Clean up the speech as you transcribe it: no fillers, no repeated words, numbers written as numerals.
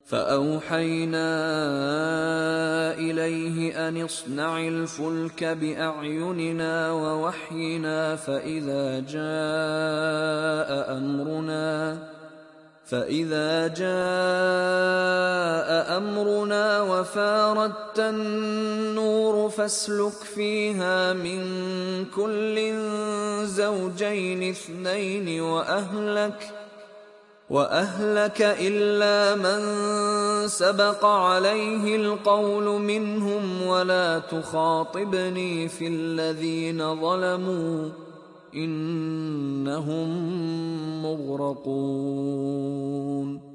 فأوحينا إليه أن اصنع الفلك بأعيننا ووحينا فإذا جاء أمرنا وفاردت النور فاسلك فيها من كل زوجين اثنين وأهلك إلا من سبق عليه القول منهم ولا تخاطبني في الذين ظلموا إنهم مغرقون.